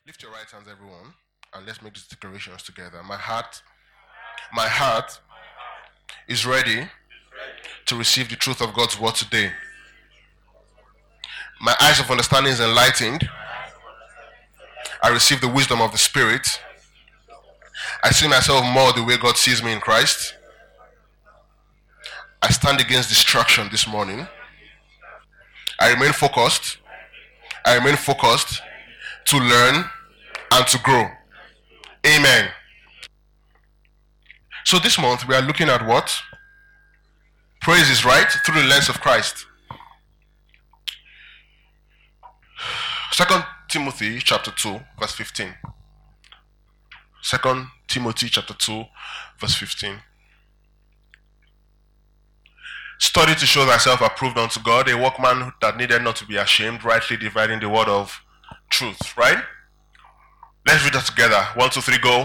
Lift your right hands, everyone, and let's make these declarations together. My heart is ready to receive the truth of God's word today. My eyes of understanding is enlightened. I receive the wisdom of the Spirit. I see myself more the way God sees me in Christ. I stand against distraction this morning. I remain focused to learn and to grow. Amen. So this month we are looking at what? Praise is right through the lens of Christ. 2 Timothy chapter 2 verse 15. 2 Timothy chapter 2 verse 15. Study to show thyself approved unto God, a workman that needed not to be ashamed, rightly dividing the word of truth. Right? Let's read that together. 1, 2, 3, go.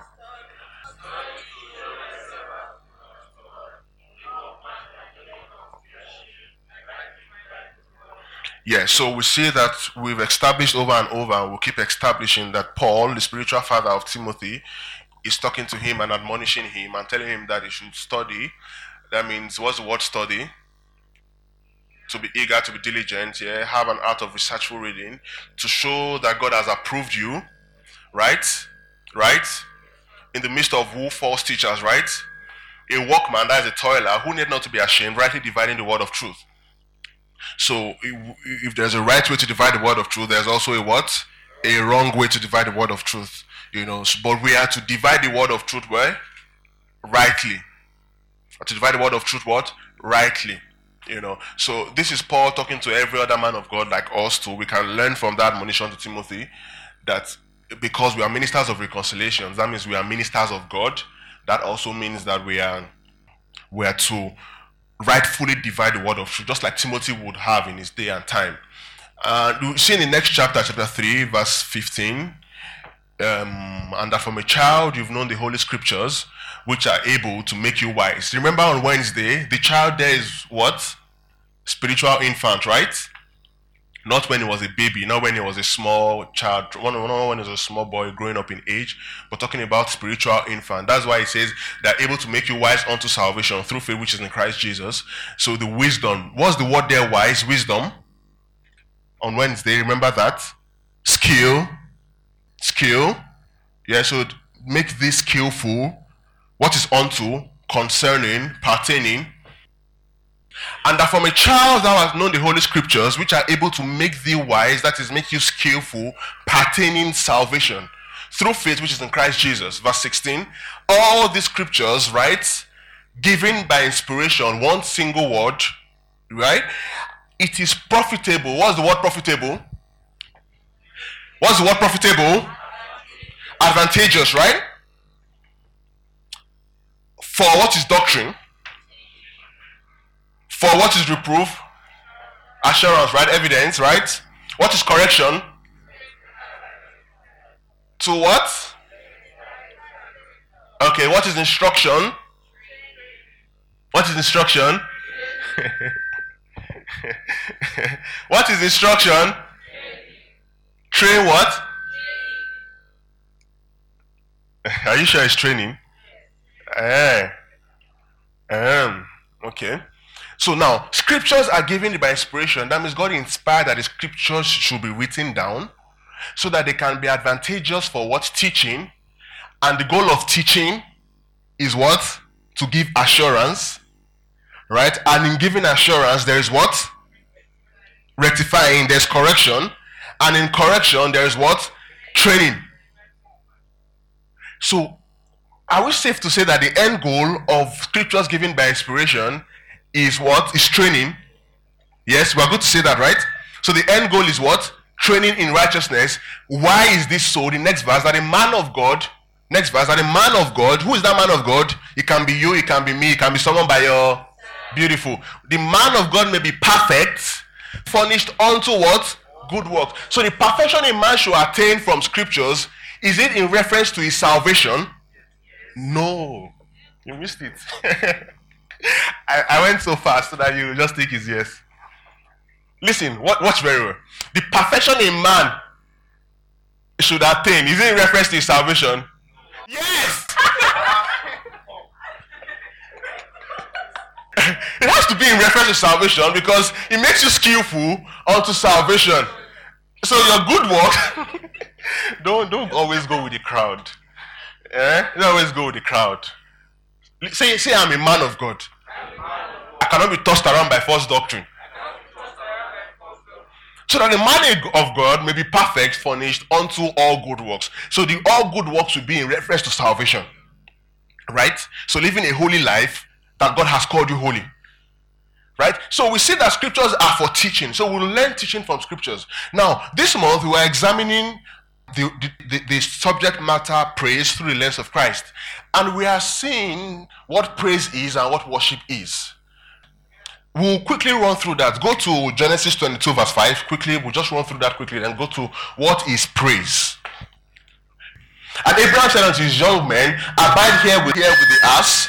Yeah, so we see that we've established over and over, and we'll keep establishing that Paul, the spiritual father of Timothy, is talking to him and admonishing him and telling him that he should study. That means, what's the word study? To be eager, to be diligent, have an art of researchful reading, to show that God has approved you, right? In the midst of false teachers, right? A workman, that is a toiler, who need not to be ashamed, rightly dividing the word of truth. So, if there's a right way to divide the word of truth, there's also a wrong way to divide the word of truth. But we are to divide the word of truth where? Rightly. To divide the word of truth what? Rightly. So this is Paul talking to every other man of God like us too. We can learn from that admonition to Timothy that because we are ministers of reconciliation, that means we are ministers of God. That also means that we are to rightfully divide the word of truth, just like Timothy would have in his day and time. We see in the next chapter 3, verse 15, and that from a child you've known the Holy Scriptures, which are able to make you wise. Remember on Wednesday, the child there is what? Spiritual infant, right? Not when he was a baby, not when he was a small child, not when he was a small boy growing up in age, but talking about spiritual infant. That's why it says they're able to make you wise unto salvation through faith which is in Christ Jesus. So the wisdom, what's the word there, wise? Wisdom. On Wednesday, remember that? Skill. Yeah, so make this skillful. What is unto, concerning, pertaining. And that from a child thou hast known the Holy Scriptures, which are able to make thee wise, that is, make you skillful, pertaining salvation, through faith which is in Christ Jesus. Verse 16. All these scriptures, right, given by inspiration, one single word, right? It is profitable. What's the word profitable? What's the word profitable? Advantageous, right? For what is doctrine? For what is reproof? Assurance, right? Evidence, right? What is correction? To what? Okay, what is instruction? What is instruction? What is instruction? Train what? Are you sure it's training? Okay. So now, scriptures are given by inspiration. That means God inspired that the scriptures should be written down so that they can be advantageous for what? Teaching. And the goal of teaching is what? To give assurance. Right? And in giving assurance, there is what? Rectifying. There's correction. And in correction, there is what? Training. So, are we safe to say that the end goal of scriptures given by inspiration is what? Is training? Yes, we are good to say that, right? So the end goal is what? Training in righteousness. Why is this so? The next verse, that a man of God, who is that man of God? It can be you, it can be me, it can be someone by your beautiful. The man of God may be perfect, furnished unto what? Good work. So the perfection a man should attain from scriptures, is it in reference to his salvation? No. You missed it. I went so fast so that you just think it's yes. Listen, watch very well. The perfection in man should attain. Is it in reference to his salvation? Yes! It has to be in reference to salvation because it makes you skillful unto salvation. So your good work, don't always go with the crowd. Don't always go with the crowd. Say I'm a man of God. I cannot be tossed around by false doctrine. So that the man of God may be perfect, furnished unto all good works. So the all good works will be in reference to salvation. Right? So living a holy life that God has called you holy. Right? So we see that scriptures are for teaching. So we'll learn teaching from scriptures. Now, this month we are examining the subject matter praise through the lens of Christ. And we are seeing what praise is and what worship is. We'll quickly run through that. Go to Genesis 22 verse 5. Quickly, we'll just run through that quickly and go to what is praise. And Abraham said unto his young men, abide here with the ass,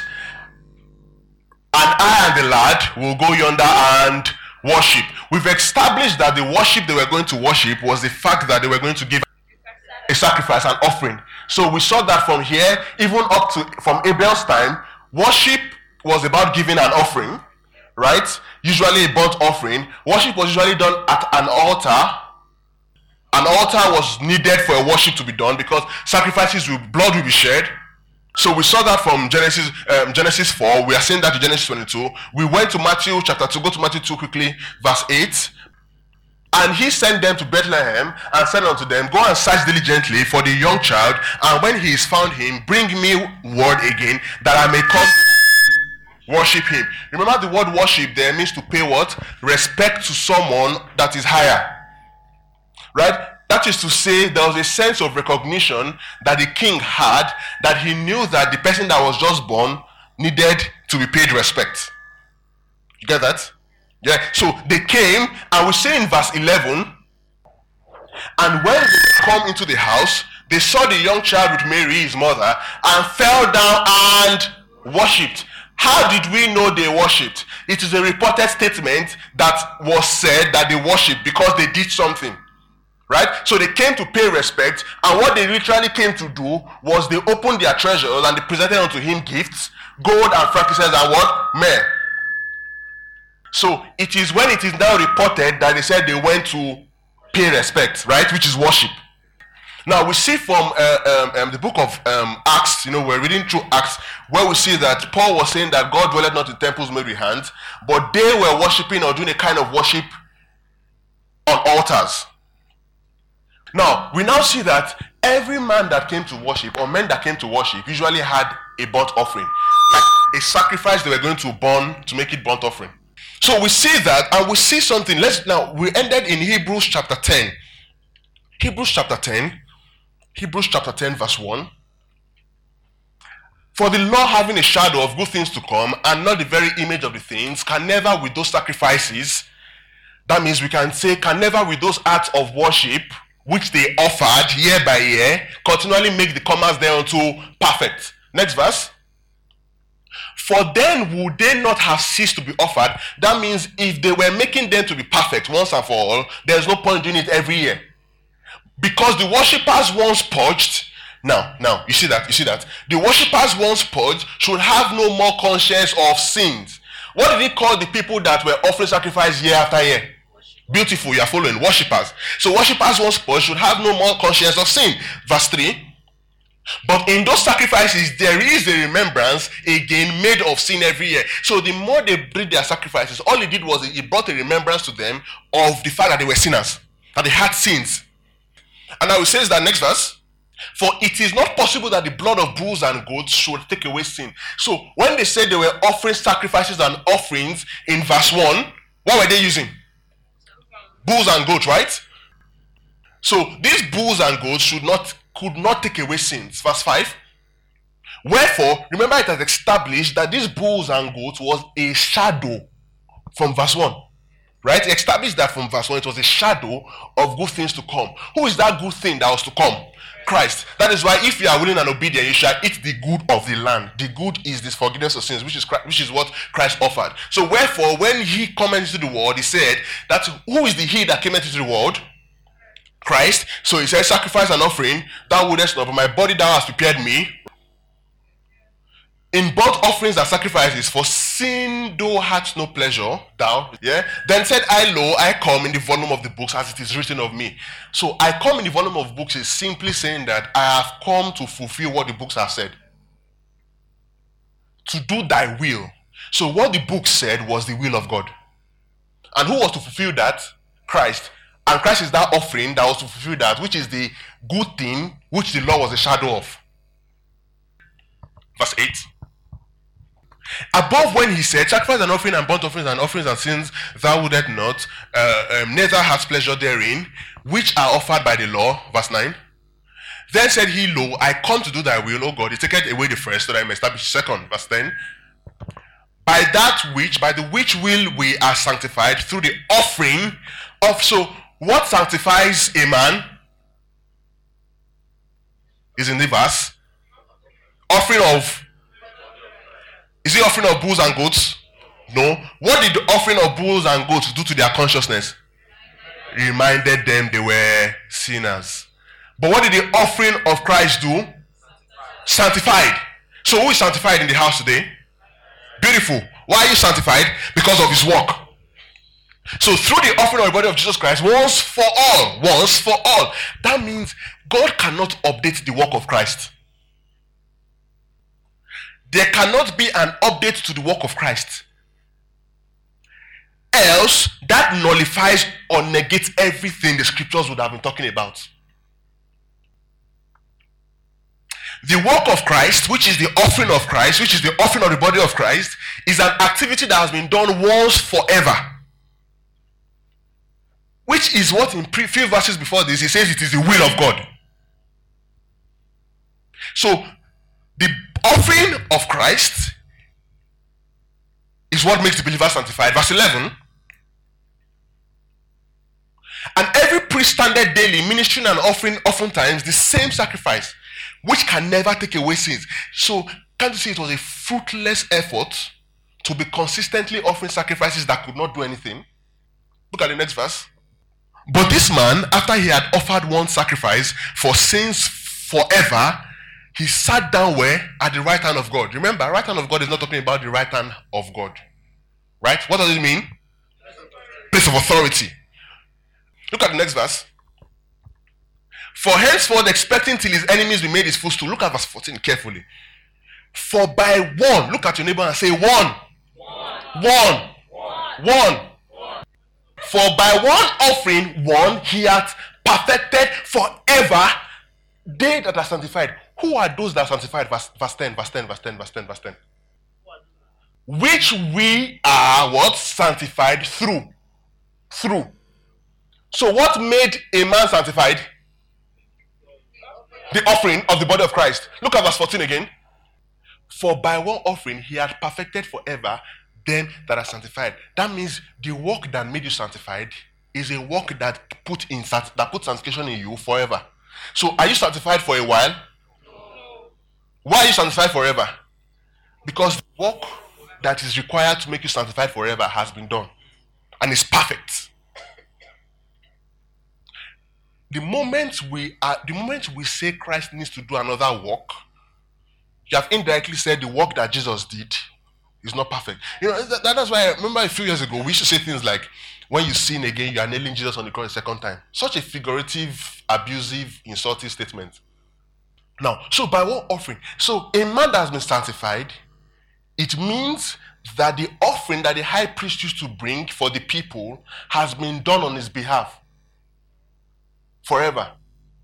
and I and the lad will go yonder and worship. We've established that the worship they were going to worship was the fact that they were going to give a sacrifice, an offering. So we saw that from here, even up to from Abel's time, worship was about giving an offering, right? Usually a burnt offering. Worship was usually done at an altar. An altar was needed for a worship to be done because sacrifices with blood will be shed. So we saw that from Genesis 4. We are seeing that in Genesis 22. We went to Matthew chapter 2. Go to Matthew 2 quickly, verse 8. And he sent them to Bethlehem and said unto them, go and search diligently for the young child, and when he is found him, bring me word again, that I may come to worship him. Remember, the word worship there means to pay what? Respect to someone that is higher. Right? That is to say, there was a sense of recognition that the king had, that he knew that the person that was just born needed to be paid respect. You get that? Yeah. So they came, and we say in verse 11, and when they come into the house, they saw the young child with Mary, his mother, and fell down and worshipped. How did we know they worshipped? It is a reported statement that was said that they worshipped because they did something. Right? So they came to pay respect, and what they literally came to do was they opened their treasures and they presented unto him gifts, gold and frankincense and what? Myrrh. So it is when it is now reported that they said they went to pay respect, right? Which is worship. Now we see from the book of Acts, we're reading through Acts, where we see that Paul was saying that God dwelleth not in temples made with hands, but they were worshiping or doing a kind of worship on altars. Now, we now see that every man that came to worship, or men that came to worship, usually had a burnt offering. Like a sacrifice they were going to burn to make it burnt offering. So we see that, and we see something. We ended in Hebrews chapter 10. Hebrews chapter 10 verse 1. For the law, having a shadow of good things to come, and not the very image of the things, can never with those sacrifices, that means we can say, can never with those acts of worship, which they offered year by year, continually make the comers thereunto perfect. Next verse. For then would they not have ceased to be offered? That means if they were making them to be perfect once and for all, there's no point doing it every year. Because the worshippers once purged, now, you see that? The worshippers once purged should have no more conscience of sins. What did he call the people that were offering sacrifice year after year? Beautiful, you are following. Worshippers. So worshippers once purged should have no more conscience of sin. Verse 3. But in those sacrifices, there is a remembrance again made of sin every year. So the more they bring their sacrifices, all it did was it brought a remembrance to them of the fact that they were sinners, that they had sins. And now it says that next verse. For it is not possible that the blood of bulls and goats should take away sin. So when they said they were offering sacrifices and offerings in verse 1, what were they using? Bulls and goats, right? So these bulls and goats could not take away sins. Verse 5. Wherefore, remember it has established that these bulls and goats was a shadow from verse 1. Right? It established that from verse 1 it was a shadow of good things to come. Who is that good thing that was to come? Christ. That is why if you are willing and obedient, you shall eat the good of the land. The good is this forgiveness of sins, which is what Christ offered. So wherefore, when he came into the world, he said that who is the he that came into the world? Christ. So he says, sacrifice and offering, thou wouldest not, but my body thou hast prepared me. In both offerings and sacrifices, for sin thou hadst no pleasure, thou. Yeah. Then said I, lo, I come in the volume of the books as it is written of me. So I come in the volume of books is simply saying that I have come to fulfill what the books have said. To do thy will. So what the book said was the will of God. And who was to fulfill that? Christ. And Christ is that offering that was to fulfill that, which is the good thing which the law was a shadow of. Verse 8. Above when he said, sacrifice and offering and burnt offerings and sins thou wouldest not, neither hast pleasure therein, which are offered by the law. Verse 9. Then said he, lo, I come to do thy will, O God. He taketh away the first, so that I may establish the second. Verse 10. By the which will we are sanctified through the offering of. So what sanctifies a man is in the verse. Offering of. Is it offering of bulls and goats? No. What did the offering of bulls and goats do to their consciousness? Reminded them they were sinners. But what did the offering of Christ do? Sanctified. So who is sanctified in the house today? Beautiful. Why are you sanctified? Because of his work. So through the offering of the body of Jesus Christ, once for all. That means God cannot update the work of Christ. There cannot be an update to the work of Christ. Else, that nullifies or negates everything the scriptures would have been talking about. The work of Christ, which is the offering of Christ, which is the offering of the body of Christ, is an activity that has been done once forever. Which is what in few verses before this, he says it is the will of God. So, the offering of Christ is what makes the believer sanctified. Verse 11. And every priest standeth daily, ministering and offering oftentimes the same sacrifice, which can never take away sins. So, can't you see it was a fruitless effort to be consistently offering sacrifices that could not do anything? Look at the next verse. But this man, after he had offered one sacrifice for sins forever, he sat down where? At the right hand of God. Remember, right hand of God is not talking about the right hand of God. Right? What does it mean? Place of authority. Look at the next verse. For henceforth expecting till his enemies be made his footstool. Look at verse 14 carefully. For by one, look at your neighbor and say one. One. For by one offering, one, he hath perfected forever they that are sanctified. Who are those that are sanctified? Verse 10. Which we are what? Sanctified through. So what made a man sanctified? The offering of the body of Christ. Look at verse 14 again. For by one offering he had perfected forever them that are sanctified. That means the work that made you sanctified is a work that puts sanctification in you forever. So are you sanctified for a while? Why are you sanctified forever? Because the work that is required to make you sanctified forever has been done and is perfect. The moment we say Christ needs to do another work, you have indirectly said the work that Jesus did is not perfect. You know, that's why I remember a few years ago we used to say things like, when you sin again, you are nailing Jesus on the cross a second time. Such a figurative, abusive, insulting statement. Now, so by one offering, so a man that has been sanctified, it means that the offering that the high priest used to bring for the people has been done on his behalf forever.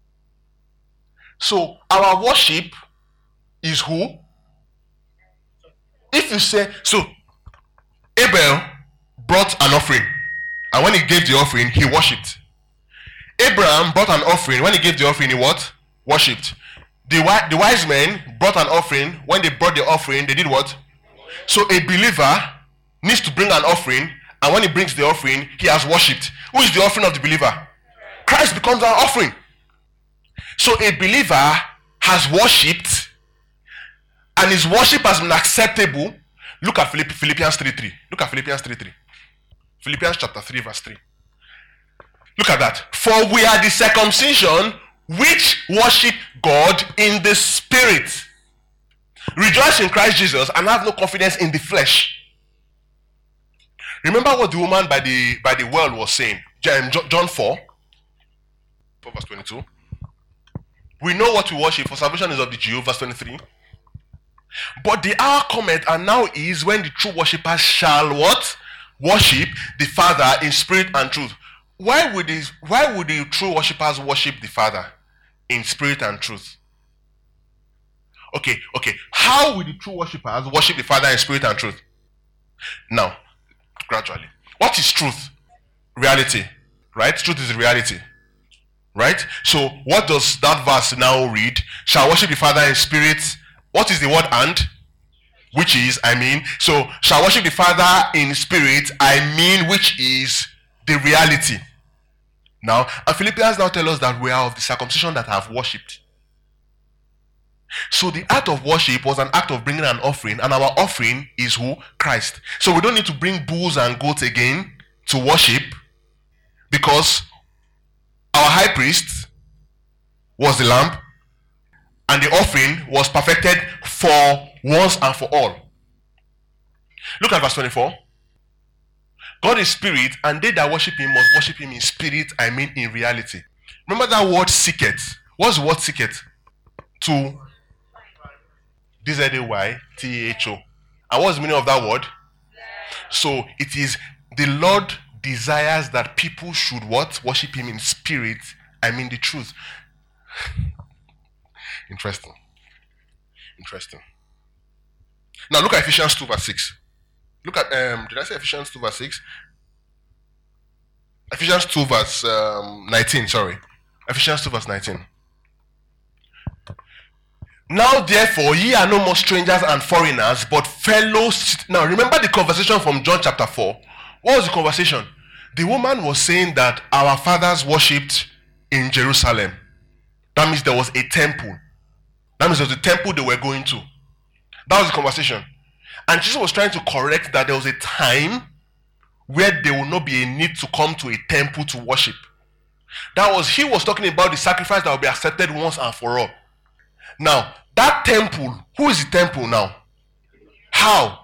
So our worship is who? If you say, so Abel brought an offering, and when he gave the offering, he worshipped. Abraham brought an offering. When he gave the offering, he what? Worshipped. The wise men brought an offering. When they brought the offering, they did what? So a believer needs to bring an offering, and when he brings the offering, he has worshipped. Who is the offering of the believer? Christ becomes our offering. So a believer has worshipped, and his worship has been acceptable. Look at Philippians 3:3. Look at Philippians 3:3. Philippians chapter 3 verse 3. Look at that. For we are the circumcision which worship God in the spirit. Rejoice in Christ Jesus and have no confidence in the flesh. Remember what the woman by the well was saying. John 4 verse 22. We know what we worship, for salvation is of the Jew, verse 23. But the hour cometh, and now is, when the true worshippers shall what? Worship the Father in spirit and truth. Why would the true worshippers worship the Father in spirit and truth? Okay. How will the true worshippers worship the Father in spirit and truth? Now, gradually. What is truth? Reality. Right? Truth is reality. Right? So, what does that verse now read? Shall worship the Father in spirit. What is the word and? Which is, So, shall worship the Father in spirit, which is the reality. Now, and Philippians now tell us that we are of the circumcision that have worshipped. So the act of worship was an act of bringing an offering, and our offering is who? Christ. So we don't need to bring bulls and goats again to worship, because our high priest was the lamb, and the offering was perfected for once and for all. Look at verse 24. God is spirit, and they that worship him must worship him in spirit, in reality. Remember that word seeketh. What's the word seeketh? To D-Z-A-Y-T-H-O. And what's the meaning of that word? So it is the Lord desires that people should what? Worship him in spirit, the truth. Interesting. Now look at Ephesians 2 verse 6. Look at, did I say Ephesians 2 verse 6? Ephesians 2 verse 19, sorry. Ephesians 2 verse 19. Now therefore ye are no more strangers and foreigners, but fellows. Now remember the conversation from John chapter 4. What was the conversation? The woman was saying that our fathers worshipped in Jerusalem. That means there was a temple. That means there was a temple they were going to. That was the conversation. And Jesus was trying to correct that there was a time where there will not be a need to come to a temple to worship. He was talking about the sacrifice that will be accepted once and for all. Now, that temple, who is the temple now? How?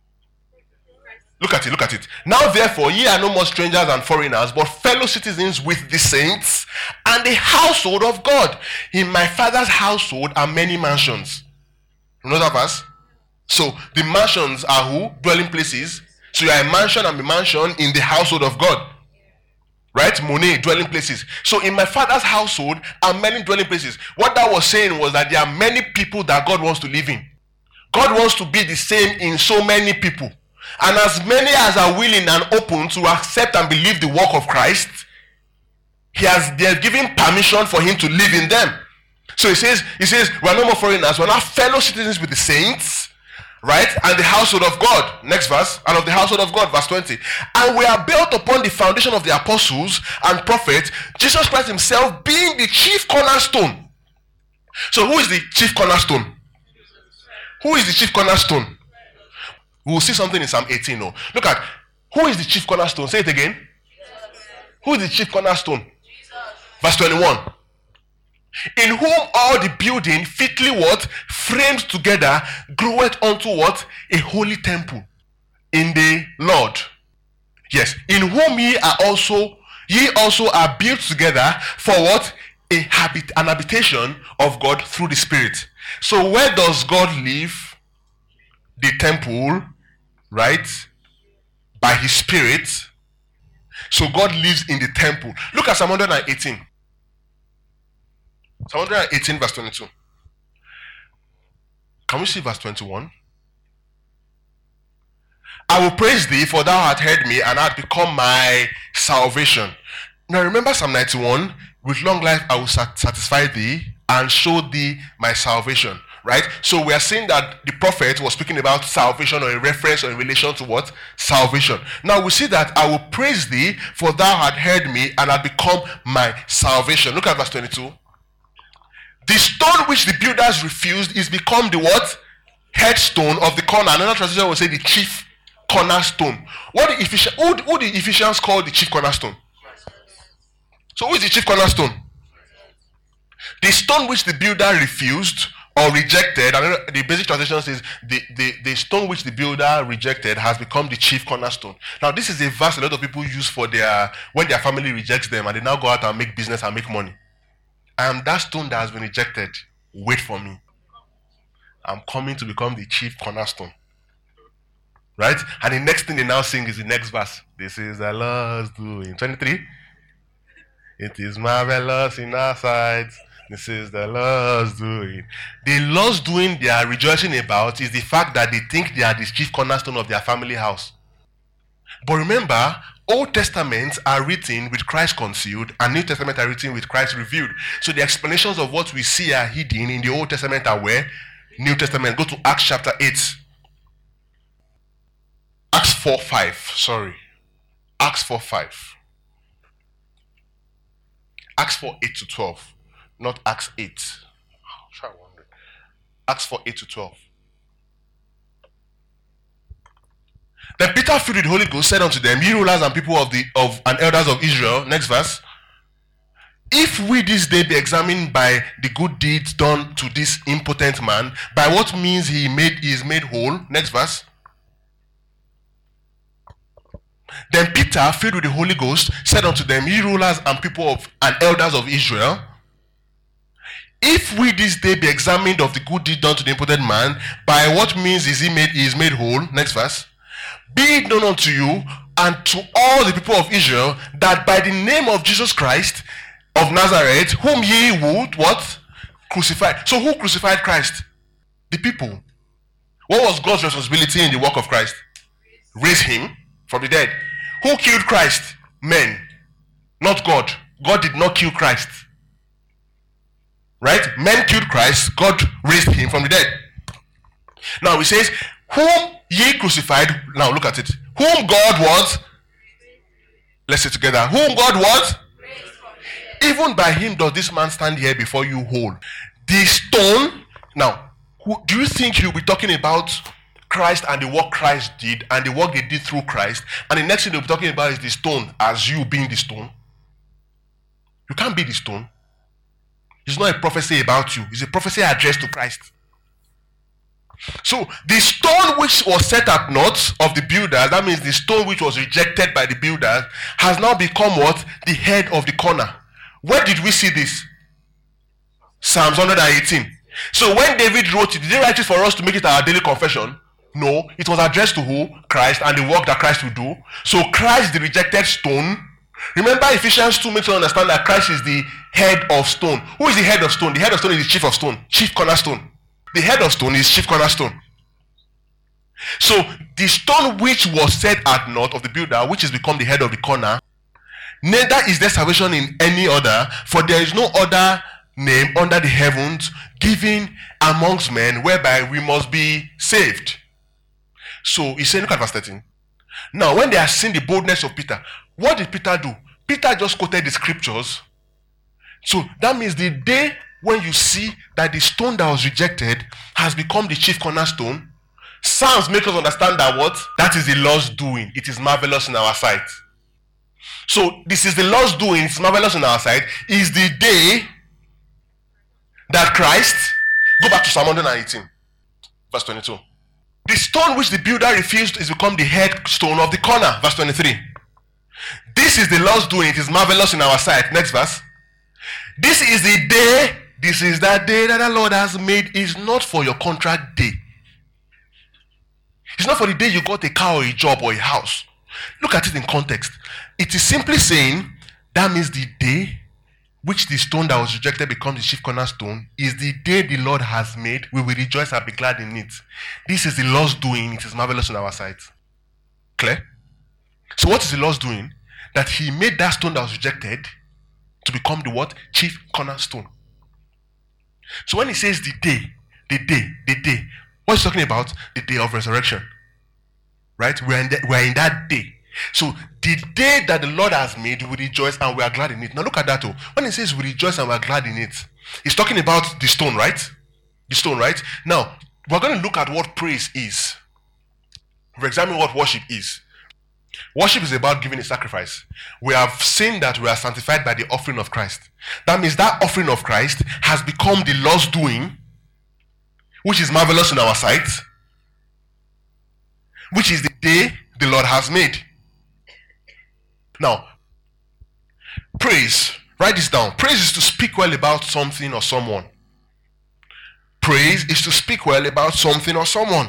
Look at it. Now therefore, ye are no more strangers and foreigners, but fellow citizens with the saints and the household of God. In my Father's household are many mansions. You know that verse? So the mansions are who? Dwelling places. So you are a mansion and a mansion in the household of God. Right? Monet, dwelling places. So in my Father's household are many dwelling places. What that was saying was that there are many people that God wants to live in. God wants to be the same in so many people. And as many as are willing and open to accept and believe the work of Christ, they are given permission for him to live in them. So he says, we are no more foreigners, we are now fellow citizens with the saints, right? And the household of God. Next verse. And of the household of God, verse 20. And we are built upon the foundation of the apostles and prophets, Jesus Christ himself being the chief cornerstone. So who is the chief cornerstone? Who is the chief cornerstone? We will see something in Psalm 18. No. Look at, who is the chief cornerstone? Say it again. Jesus. Who is the chief cornerstone? Jesus. Verse 21. In whom all the building fitly what? Framed together, groweth unto what? A holy temple in the Lord. Yes. In whom ye also are built together for what? An habitation of God through the Spirit. So where does God live? The temple, right? By his Spirit. So God lives in the temple. Look at Psalm 118. Psalm 118 verse 22. Can we see verse 21? I will praise thee, for thou hast heard me, and art become my salvation. Now remember Psalm 91. With long life I will satisfy thee and show thee my salvation. Right? So we are saying that the prophet was speaking about salvation, or a reference or in relation to what? Salvation. Now we see that I will praise thee, for thou hast heard me, and hast become my salvation. Look at verse 22. The stone which the builders refused is become the what? Headstone of the corner. Another translation will say the chief cornerstone. Who the Ephesians call the chief cornerstone? So who is the chief cornerstone? The stone which the builder refused or rejected, and the basic translation says the stone which the builder rejected has become the chief cornerstone. Now this is a verse a lot of people use for when their family rejects them and they now go out and make business and make money. I am that stone that has been rejected. Wait for me. I'm coming to become the chief cornerstone. Right? And the next thing they now sing is the next verse. This is the Lord's doing. 23. It is marvelous in our sight. This is the Lord's doing. The Lord's doing they are rejoicing about is the fact that they think they are the chief cornerstone of their family house. But remember, Old Testaments are written with Christ concealed, and New Testament are written with Christ revealed. So the explanations of what we see are hidden in the Old Testament are where? New Testament. Go to Acts chapter 8. Acts 4:5. Sorry. Acts 4:5. Acts 4:8-12. Not Acts 8. Acts 4:8-12. Then Peter, filled with the Holy Ghost, said unto them, Ye rulers and people and elders of Israel. Next verse. If we this day be examined by the good deeds done to this impotent man, by what means he is made whole. Next verse. Then Peter, filled with the Holy Ghost, said unto them, Ye rulers and people and elders of Israel, if we this day be examined of the good deed done to the impotent man, by what means he is made whole. Next verse. Be it known unto you and to all the people of Israel that by the name of Jesus Christ of Nazareth, whom ye would what? Crucify. So who crucified Christ? The people. What was God's responsibility in the work of Christ? Raise him from the dead. Who killed Christ? Men. Not God. God did not kill Christ. Right? Men killed Christ. God raised him from the dead. Now he says, whom ye crucified. Now look at it. Whom God was. Let's say together. Whom God was. Even by him does this man stand here before you whole. The stone. Now, do you think he'll be talking about Christ and the work Christ did and the work they did through Christ, and the next thing they'll be talking about is the stone as you being the stone? You can't be the stone. It's not a prophecy about you. It's a prophecy addressed to Christ. So the stone which was set at naught of the builders, that means the stone which was rejected by the builders, has now become what? The head of the corner. Where did we see this? Psalms 118. So when David wrote it, did he write it for us to make it our daily confession? No, it was addressed to who? Christ, and the work that Christ will do. So Christ, the rejected stone. Remember Ephesians 2 makes us understand that Christ is the head of stone. Who is the head of stone? The head of stone is the chief of stone, chief cornerstone. The head of stone is chief cornerstone. So the stone which was set at naught of the builder, which has become the head of the corner, neither is there salvation in any other, for there is no other name under the heavens given amongst men whereby we must be saved. So he said, look at verse 13. Now when they have seen the boldness of Peter, what did Peter do? Peter just quoted the scriptures. So that means the day when you see that the stone that was rejected has become the chief cornerstone, Psalms make us understand that what? That is the Lord's doing. It is marvelous in our sight. So this is the Lord's doing. It's marvelous in our sight. Is the day that Christ, go back to Psalm 118, verse 22. The stone which the builder refused is become the headstone of the corner, verse 23. This is the Lord's doing. It is marvelous in our sight. Next verse. This is the day. This is that day that the Lord has made. Is not for your contract day. It's not for the day you got a car or a job or a house. Look at it in context. It is simply saying that means the day which the stone that was rejected becomes the chief cornerstone is the day the Lord has made. We will rejoice and be glad in it. This is the Lord's doing. It is marvelous in our sight. Clear? So what is the Lord's doing? That he made that stone that was rejected to become the what? Chief cornerstone. So when he says the day, what is he talking about? The day of resurrection. Right? We're in that day. So the day that the Lord has made, we rejoice and we are glad in it. Now look at that. When he says we rejoice and we are glad in it, he's talking about the stone, right? The stone, right? Now, we're going to look at what praise is. We're examining what worship is. Worship is about giving a sacrifice. We have seen that we are sanctified by the offering of Christ. That means that offering of Christ has become the Lord's doing, which is marvelous in our sight, which is the day the Lord has made. Now, praise, write this down. Praise is to speak well about something or someone. Praise is to speak well about something or someone.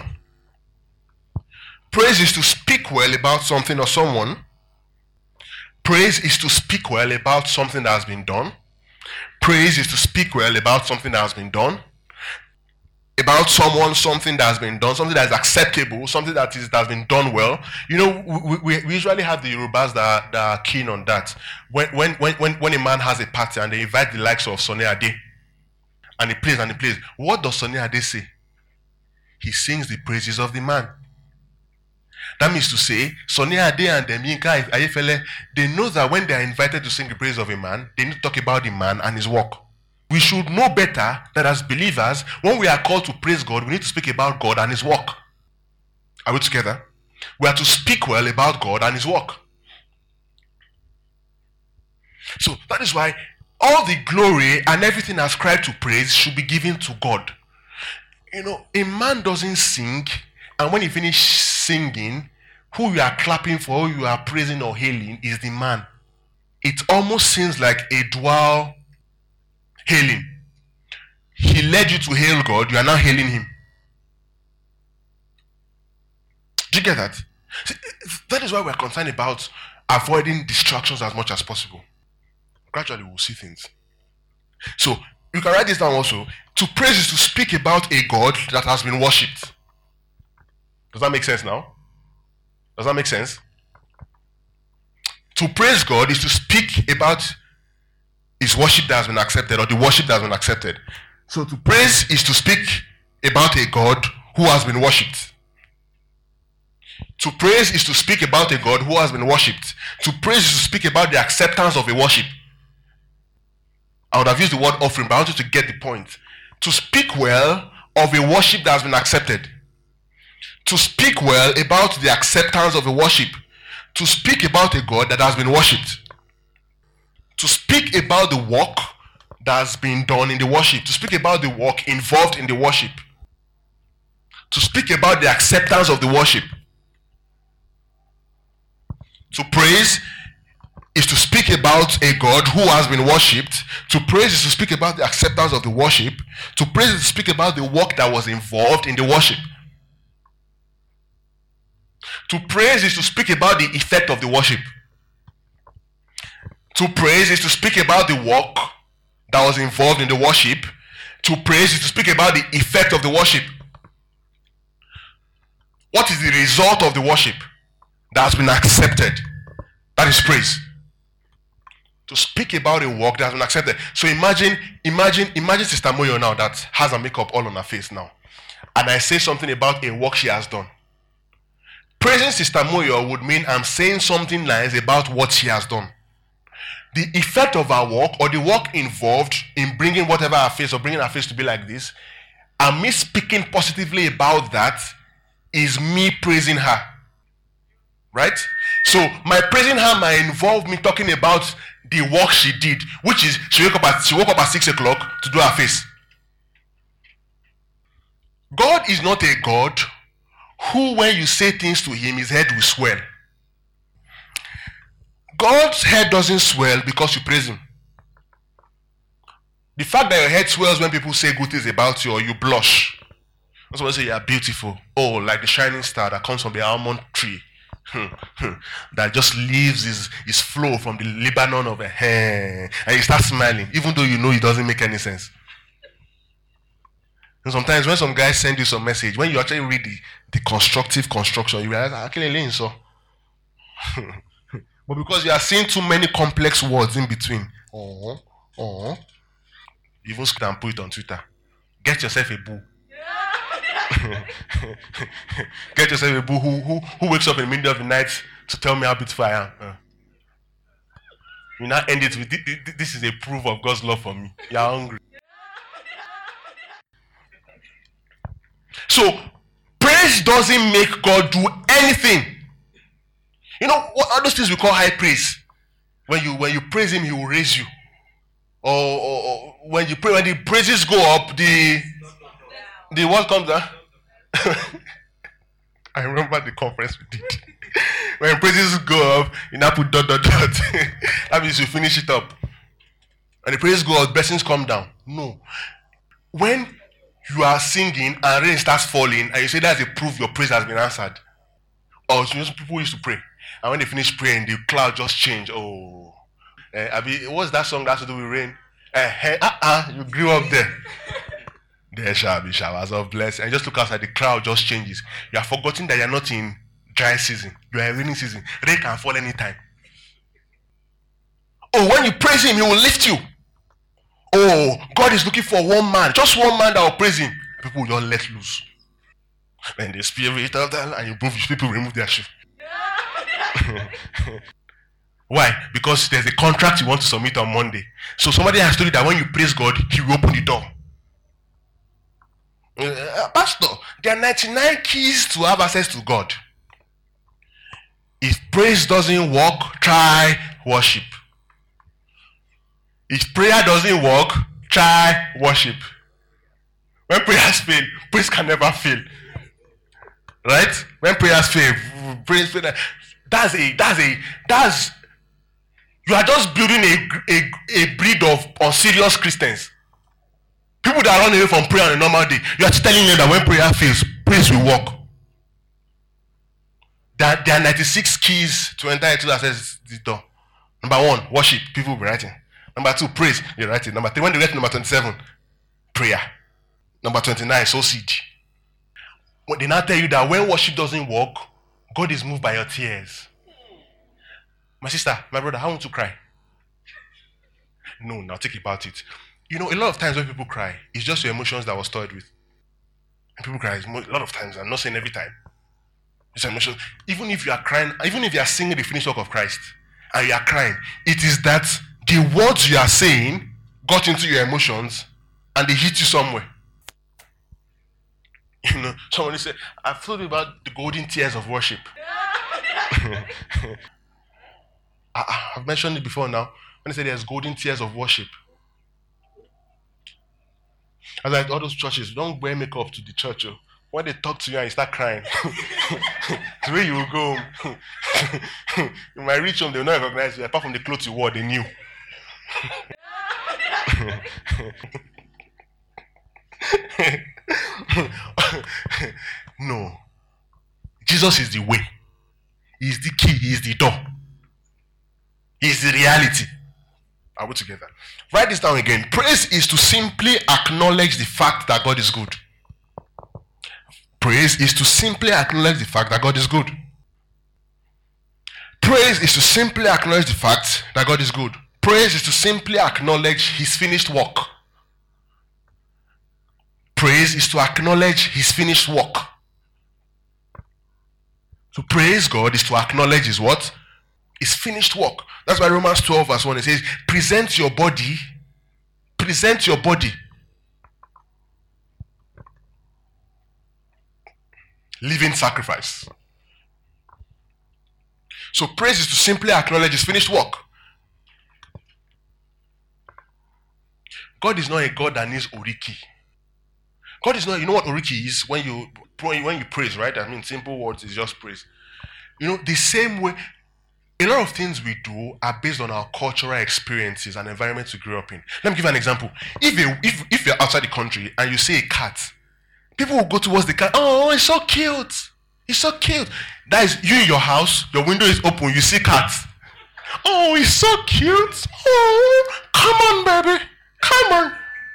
Praise is to speak well about something or someone. Praise is to speak well about something that has been done. Praise is to speak well about something that has been done. About someone, something that has been done, something that is acceptable, something that has been done well. You know, we usually have the Yorubas that are keen on that. When a man has a party and they invite the likes of Sunny Ade, and he plays. What does Sunny Ade say? He sings the praises of the man. That means to say, Sunny Ade and Yinka Ayefele, they know that when they are invited to sing the praise of a man, they need to talk about the man and his work. We should know better that as believers, when we are called to praise God, we need to speak about God and his work. Are we together? We are to speak well about God and his work. So that is why all the glory and everything ascribed to praise should be given to God. You know, a man doesn't sing, and when he finishes singing, who you are clapping for, who you are praising or hailing is the man. It almost seems like a dual hailing. He led you to hail God, you are now hailing him. Do you get that? See, that is why we're concerned about avoiding distractions as much as possible. Gradually we'll see things. So you can write this down also. To praise is to speak about a God that has been worshipped. Does that make sense now? Does that make sense? To praise God is to speak about his worship that has been accepted, or the worship that has been accepted. So to praise is to speak about a God who has been worshipped. To praise is to speak about a God who has been worshipped. To praise is to speak about the acceptance of a worship. I would have used the word offering, but I want you to get the point. To speak well of a worship that has been accepted. To speak well about the acceptance of a worship. To speak about a God that has been worshipped. To speak about the work that has been done in the worship. To speak about the work involved in the worship. To speak about the acceptance of the worship. To praise is to speak about a God who has been worshipped. To praise is to speak about the acceptance of the worship. To praise is to speak about the work that was involved in the worship. To praise is to speak about the effect of the worship. To praise is to speak about the work that was involved in the worship. To praise is to speak about the effect of the worship. What is the result of the worship that has been accepted? That is praise. To speak about a work that has been accepted. So imagine Sister Moyo now that has her makeup all on her face now. And I say something about a work she has done. Praising Sister Moyo would mean I'm saying something nice about what she has done. The effect of our work, or the work involved in bringing whatever her face, or bringing her face to be like this, and me speaking positively about that is me praising her. Right? So my praising her might involve me talking about the work she did, which is she woke up at 6 o'clock to do her face. God is not a God who, when you say things to him, his head will swell. God's head doesn't swell because you praise him. The fact that your head swells when people say good things about you, or you blush. When someone say you are beautiful, oh, like the shining star that comes from the almond tree, that just leaves his flow from the Lebanon of a hand, and you start smiling, even though you know it doesn't make any sense. And sometimes when some guys send you some message, when you actually read the constructive construction, you realize, actually, so. But because you are seeing too many complex words in between, you even screen and put it on Twitter. Get yourself a boo. Get yourself a boo who wakes up in the middle of the night to tell me how beautiful I am. You now end it with, this is a proof of God's love for me. You are hungry. So, praise doesn't make God do anything. You know what all those things we call high praise. When you praise him, he will raise you. Or when you pray, when the praises go up, the what comes down? I remember the conference we did. When praises go up, you now put dot. That means you finish it up. And the praises go up, blessings come down. No. When you are singing and rain starts falling, and you say that's a proof your praise has been answered. Or people used to pray, and when they finish praying, the cloud just change. Oh, what's that song that has to do with rain? You grew up there. There shall be showers of blessing. And just look outside, the cloud just changes. You are forgetting that you are not in dry season. You are in rainy season. Rain can fall anytime. Oh, when you praise him, he will lift you. Oh, God is looking for one man. Just one man that will praise him. People will just let loose. When the spirit of that, and you move, people remove their shoe. Why? Because there's a contract you want to submit on Monday. So somebody has told you that when you praise God, he will open the door. Pastor, there are 99 keys to have access to God. If praise doesn't work, try worship. If prayer doesn't work, try worship. When prayers fail, praise can never fail. Right? When prayers fail, praise fail. That's you are just building a breed of unserious Christians. People that run away from prayer on a normal day. You are telling them that when prayer fails, praise will work. There are 96 keys to enter into access the door. Number 1, worship. People will be writing. Number 2, praise. You're writing. Number 3, when they get to number 27, prayer. Number 29, sow seed. When they now tell you that when worship doesn't work, God is moved by your tears. My sister, my brother, how want to cry? No, now think about it. You know, a lot of times when people cry, it's just your emotions that was toyed with. And people cry a lot of times. I'm not saying every time. It's emotions. Even if you are crying, even if you are singing the finished work of Christ, and you are crying, it is that the words you are saying got into your emotions and they hit you somewhere. You know, somebody said, I've told you about the golden tears of worship. I've mentioned it before now. When they say there's golden tears of worship. I was like, all those churches, don't wear makeup to the church. Oh. When they talk to you and you start crying, the way you will go. You might reach home, they will not recognize you. Apart from the clothes you wore, they knew. No. Jesus is the way. He is the key. He is the door. He is the reality. Are we together? Write this down again. Praise is to simply acknowledge the fact that God is good. Praise is to simply acknowledge the fact that God is good. Praise is to simply acknowledge the fact that God is good. Praise is to simply acknowledge his finished work. Praise is to acknowledge his finished work. To praise God is to acknowledge his what? His finished work. That's why Romans 12 verse 1 it says, present your body. Living sacrifice. So praise is to simply acknowledge his finished work. God is not a God that needs oriki. God is not, you know what oriki is? When you praise, right? I mean, simple words is just praise. You know, the same way, a lot of things we do are based on our cultural experiences and environments we grew up in. Let me give you an example. If you're outside the country and you see a cat, people will go towards the cat. Oh, it's so cute. It's so cute. That is you in your house, your window is open, you see cats. Oh, it's so cute. Oh, come on, baby. Come on.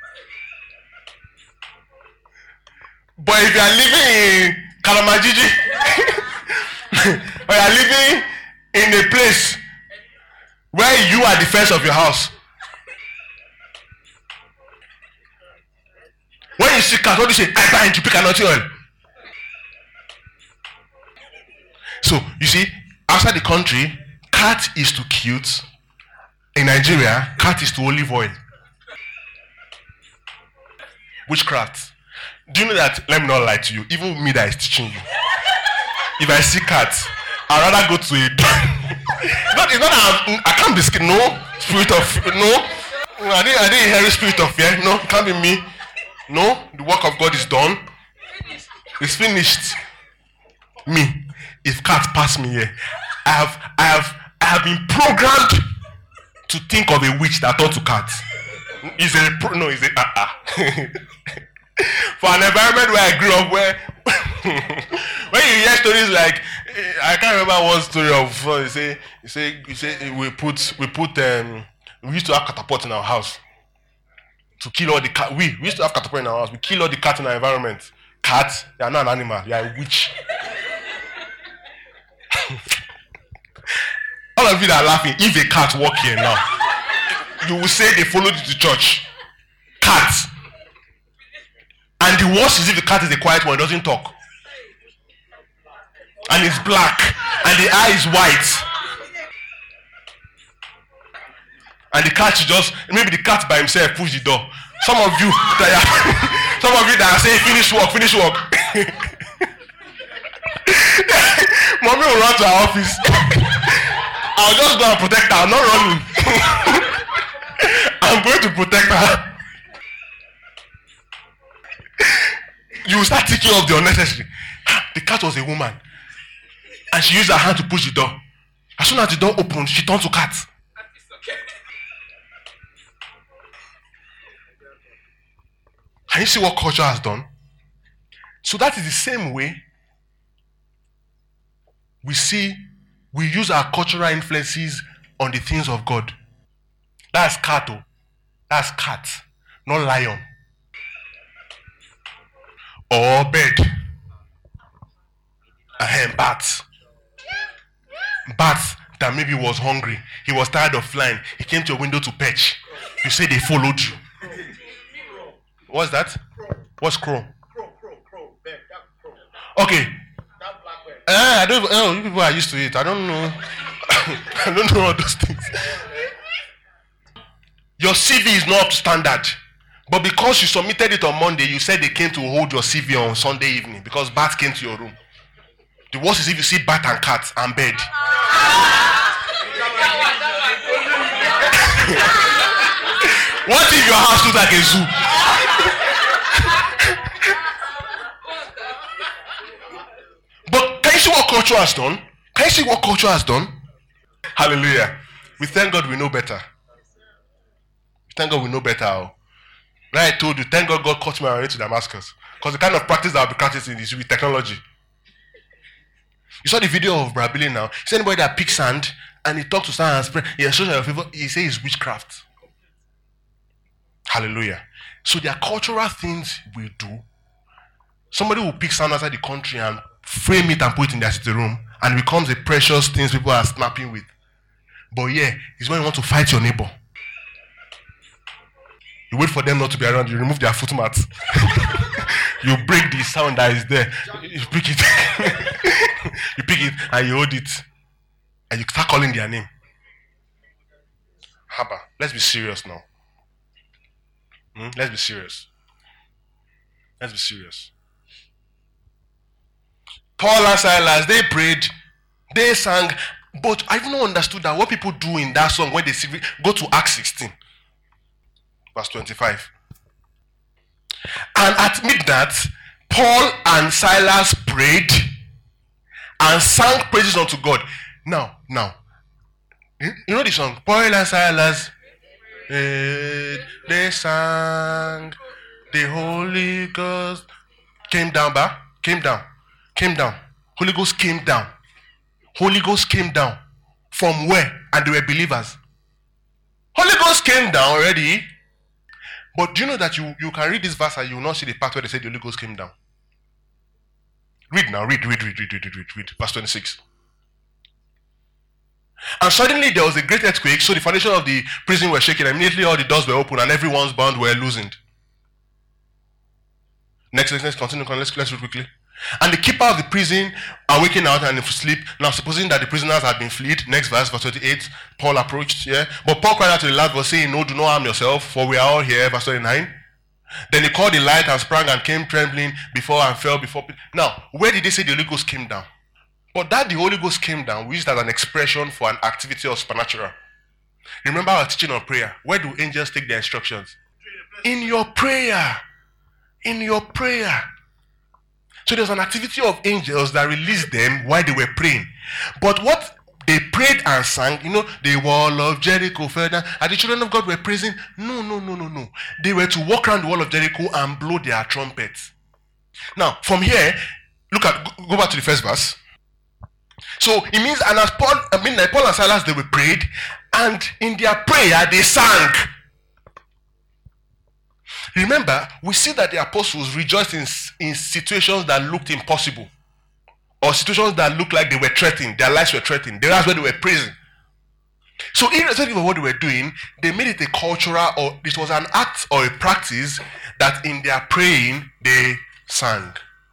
But if you are living in Kalamajiji, or you are living in a place where you are the first of your house, when you see cat, what do you say? I bind you, pick another oil. So, you see, outside the country, cat is too cute. In Nigeria, cat is to olive oil. Witchcraft. Do you know that, let me not lie to you, even me that is teaching you, if I see cat, I'd rather go to a it's not that I can't be scared. No spirit of no. I didn't inherit spirit of fear. No, it can't be me. No, the work of God is done. It's finished. Me, if cat pass me here, I have been programmed to think of a witch that turned to cat. Is a for an environment where I grew up, where when you hear stories like, I can't remember one story of you say we used to have catapult in our house to kill all the cat. We used to have catapult in our house. We kill all the cats in our environment. Cats, they are not an animal, they are a witch. All of you that are laughing, if a cat walk here now, you will say they followed you to church. Cat. And the worst is if the cat is a quiet one, it doesn't talk. And it's black. And the eye is white. And the cat is just, maybe the cat by himself push the door. Some of you that are saying finish work. Mommy will run to her office. I'll just go and protect her. I'm not running. I'm going to protect her. You will start thinking of the unnecessary. The cat was a woman. And she used her hand to push the door. As soon as the door opened, she turned to cat. Can you see what culture has done? So that is the same way we use our cultural influences on the things of God. That's cat, oh. That's cat, not lion. Or bird. Bat. Bat that maybe was hungry. He was tired of flying. He came to your window to perch. You say they followed you. What's that? What's crow? Crow. Okay. I don't know. You people are used to it. I don't know. I don't know all those things. Your CV is not up to standard. But because you submitted it on Monday, you said they came to hold your CV on Sunday evening because bat came to your room. The worst is if you see bat and cat and bed. What if your house looks like a zoo? But can you see what culture has done? Can you see what culture has done? Hallelujah. We thank God we know better. Thank God we know better. Oh. Like I told you, thank God God caught me on my way to Damascus. Because the kind of practice that I'll be practicing is with technology. You saw the video of Brabili now. Is anybody that picks sand and he talks to sand and spray, he shows your favor, he says it's witchcraft. Hallelujah. So there are cultural things we do. Somebody will pick sand outside the country and frame it and put it in their city room and it becomes a precious thing people are snapping with. But yeah, it's when you want to fight your neighbor. You wait for them not to be around, you remove their footmats. You break the sound that is there. You pick it. You pick it and you hold it. And you start calling their name. Haba, let's be serious now. Let's be serious. Let's be serious. Paul and Silas, they prayed, they sang, but I even understood that what people do in that song when they sing, go to Acts 16, verse 25. And at midnight, Paul and Silas prayed and sang praises unto God. Now, you know the song? Paul and Silas, they sang, the Holy Ghost came down. Holy Ghost came down. Holy Ghost came down. From where? And they were believers. Holy Ghost came down already. But do you know that you can read this verse and you will not see the part where they say the Holy Ghost came down? Read now. Read. Verse 26. And suddenly there was a great earthquake, so the foundation of the prison were shaken. Immediately all the doors were open and everyone's bound were loosened. Next, continue. Let's read quickly. And the keeper of the prison awakened out and sleep. Now supposing that the prisoners had been fled. Next verse 28. Paul approached. But Paul cried out to the lad, was saying, no, do not harm yourself, for we are all here. Verse 29. Then he called the light and sprang and came trembling before and fell before. Now, where did they say the Holy Ghost came down? But that the Holy Ghost came down, we use it as an expression for an activity of supernatural. Remember our teaching on prayer. Where do angels take their instructions? In your prayer. In your prayer. So there's an activity of angels that released them while they were praying. But what they prayed and sang, the wall of Jericho fell down, and the children of God were praising. No. They were to walk around the wall of Jericho and blow their trumpets. Now, from here, go back to the first verse. So it means, and as Paul and Silas, they were prayed, and in their prayer they sang. Remember, we see that the apostles rejoiced in situations that looked impossible, or situations that looked like they were threatened, their lives were threatened. That's where they were praising. So irrespective of what they were doing, they made it a cultural, or it was an act or a practice that in their praying they sang.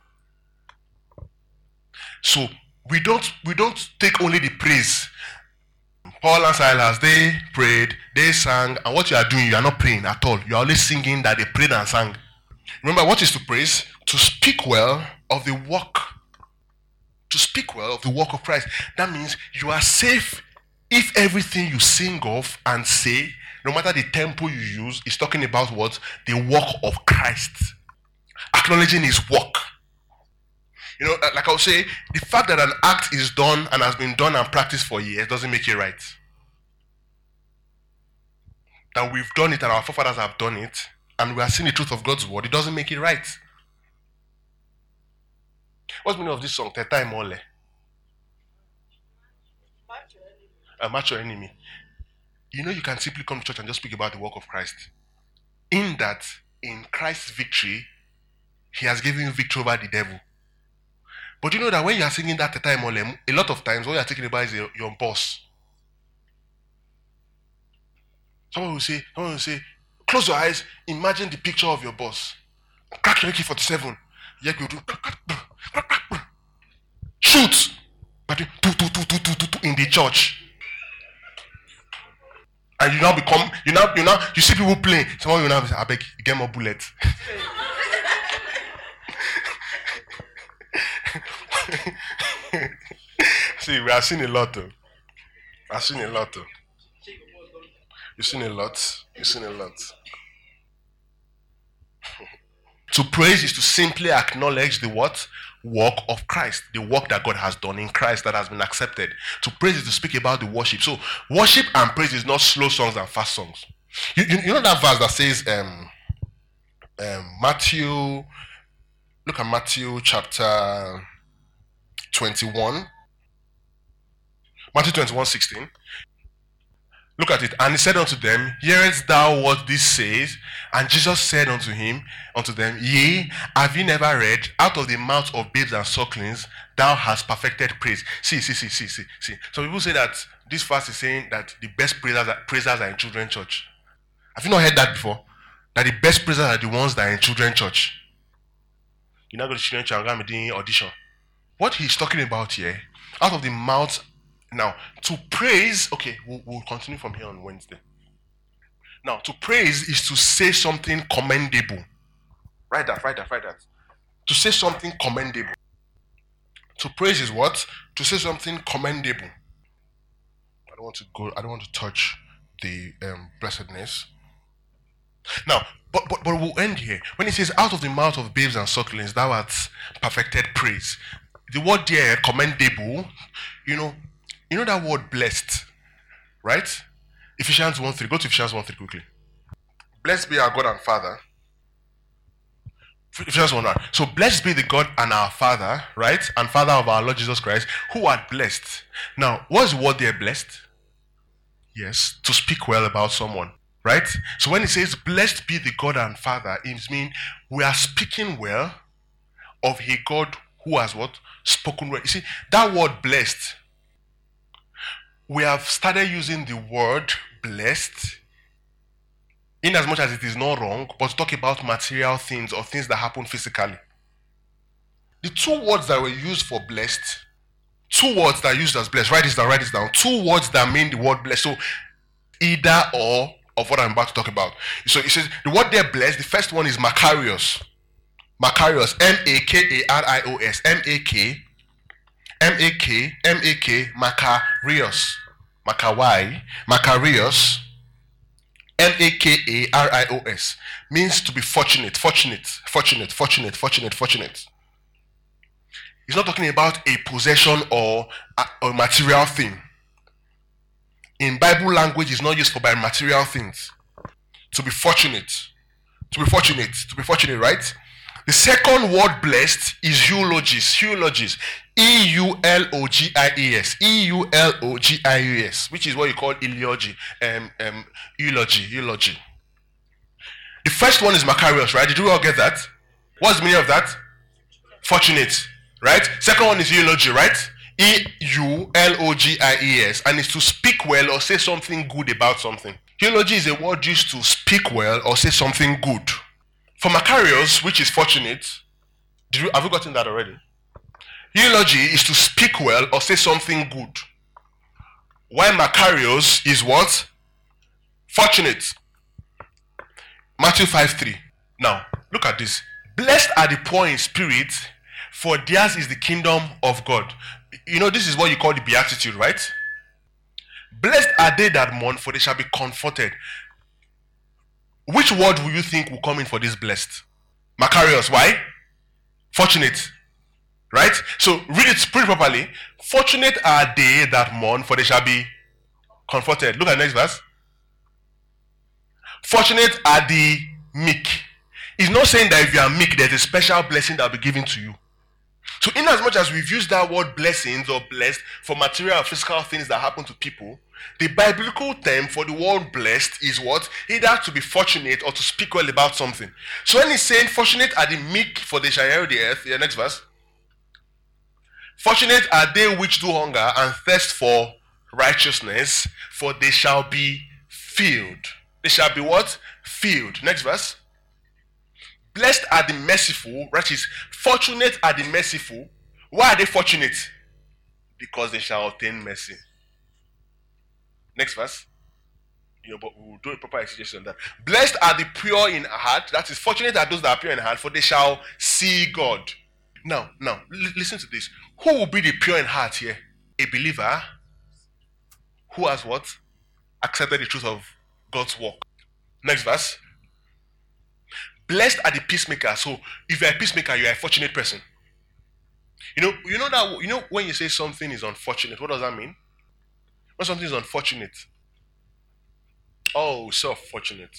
So we don't take only the praise. Paul and Silas, they prayed, they sang, and what you are doing, you are not praying at all. You are only singing that they prayed and sang. Remember, what is to praise? To speak well of the work. To speak well of the work of Christ. That means you are safe if everything you sing of and say, no matter the tempo you use, is talking about what? The work of Christ. Acknowledging his work. Like I would say, the fact that an act is done and has been done and practiced for years doesn't make it right. That we've done it and our forefathers have done it, and we are seeing the truth of God's word, it doesn't make it right. What's the meaning of this song? Teta Imole. Match your enemy. You can simply come to church and just speak about the work of Christ. In that, in Christ's victory, he has given you victory over the devil. But you know that when you are singing that Teta Imole, a lot of times what you are thinking about is your boss. Someone will say, close your eyes, imagine the picture of your boss. Crack your AK-47. Shoot! In the church. And you see people playing. Someone will now say, I beg, get more bullets. See, we have seen a lot though. You've seen a lot. To praise is to simply acknowledge the what? Work of Christ. The work that God has done in Christ that has been accepted. To praise is to speak about the worship. So worship and praise is not slow songs and fast songs. You know that verse that says Matthew, look at Matthew chapter 21. Matthew 21:16. Look at it. And he said unto them, hearest thou what this says? And Jesus said unto them, yea, have ye never read, out of the mouth of babes and sucklings, thou hast perfected praise. See. Some people say that this verse is saying that the best praisers are in children's church. Have you not heard that before? That the best praisers are the ones that are in children's church. You're not going to children's church and go doing audition. What he's talking about here, out of the mouth. Now, to praise, okay, we'll continue from here on Wednesday. Now, to praise is to say something commendable. Write that. To say something commendable. To praise is what? To say something commendable. I don't want to touch the blessedness. Now, but we'll end here. When it says, out of the mouth of babes and sucklings, thou art perfected praise. The word there, commendable, you know that word blessed, right? Ephesians 1:3. Go to Ephesians 1:3 quickly. Blessed be our God and Father. Ephesians 1:1. So blessed be the God and our Father, right? And Father of our Lord Jesus Christ, who art blessed. Now, what is the word there, blessed? Yes, to speak well about someone, right? So when it says blessed be the God and Father, it means we are speaking well of a God who has what? Spoken well. You see, that word blessed, we have started using the word blessed in as much as it is not wrong, but to talk about material things or things that happen physically. The two words that were used for blessed, two words that are used as blessed, write this down. Two words that mean the word blessed. So either or of what I'm about to talk about. So it says the word there blessed, the first one is Makarios. Makarios, Makarios, Makarios. Makarios. Makarios means to be fortunate. It's not talking about a possession or a material thing. In Bible language, it's not used for by material things. To be fortunate, right? The second word blessed is eulogies. eulogies, which is what you call eulogy. Eulogy. The first one is Makarios, right? Did you all get that? What's the meaning of that? Fortunate, right? Second one is eulogy, right? eulogies, and it's to speak well or say something good about something. Eulogy is a word used to speak well or say something good. For Makarios, which is fortunate, have you gotten that already? Eulogy is to speak well or say something good. While Makarios is what? Fortunate. Matthew 5:3. Now, look at this. Blessed are the poor in spirit, for theirs is the kingdom of God. You know, this is what you call the beatitude, right? Blessed are they that mourn, for they shall be comforted. Which word will you think will come in for this blessed? Makarios. Why? Fortunate. Right? So read it pretty properly. Fortunate are they that mourn, for they shall be comforted. Look at the next verse. Fortunate are the meek. It's not saying that if you are meek, there's a special blessing that will be given to you. So in as much as we've used that word blessings or blessed for material or physical things that happen to people, the biblical term for the word blessed is what? Either to be fortunate or to speak well about something. So when he's saying fortunate are the meek, for they shall inherit the earth, the next verse. Fortunate are they which do hunger and thirst for righteousness, for they shall be filled. They shall be what? Filled. Next verse. Blessed are the merciful, that is, fortunate are the merciful. Why are they fortunate? Because they shall obtain mercy. Next verse. But we'll do a proper exegesis on that. Blessed are the pure in heart, that is, fortunate are those that are pure in heart, for they shall see God. Now, listen to this. Who will be the pure in heart here? A believer who has what? Accepted the truth of God's work. Next verse. Blessed are the peacemakers. So if you're a peacemaker, you're a fortunate person. You know when you say something is unfortunate, what does that mean? When something is unfortunate. Oh, so fortunate.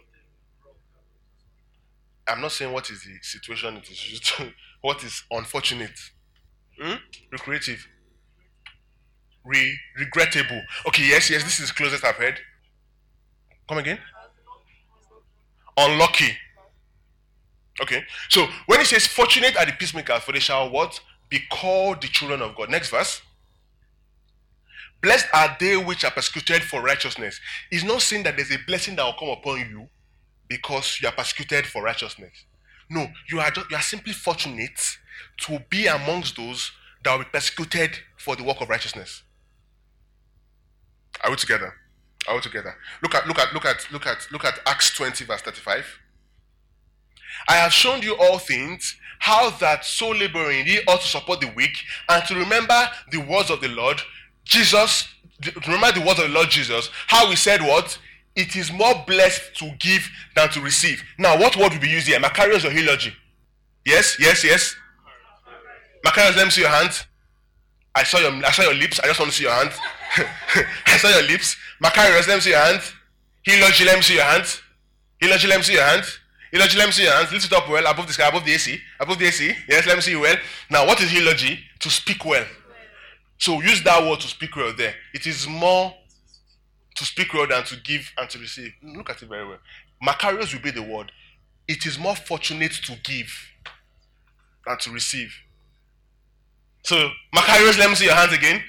I'm not saying what is the situation it is. Just what is unfortunate. Recreative. Regrettable. Okay, yes, this is the closest I've heard. Come again? Unlucky. Okay, so when it says fortunate are the peacemakers, for they shall what? Be called the children of God. Next verse. Blessed are they which are persecuted for righteousness. It's not saying that there's a blessing that will come upon you because you are persecuted for righteousness. No, you are simply fortunate to be amongst those that will be persecuted for the work of righteousness. Are we together? Look at Acts 20 verse 35. I have shown you all things, how that so laboring ye ought to support the weak, and to remember the words of the Lord Jesus. Remember the words of the Lord Jesus. How he said what? It is more blessed to give than to receive. Now, what word will be used here? Makarios or eulogy? Yes. Makarios, let me see your hand. I saw your lips. I just want to see your hand. I saw your lips. Makarios, let me see your hand. Eulogy, let me see your hand. Eulogy, let me see your hand. Eulogy, let me see your hands. Lift it up well, above the sky, above the AC. Yes, let me see you well. Now, what is eulogy? To speak well. So use that word to speak well there. It is more to speak well than to give and to receive. Look at it very well. Makarios will be the word. It is more fortunate to give than to receive. So, Makarios, let me see your hands again.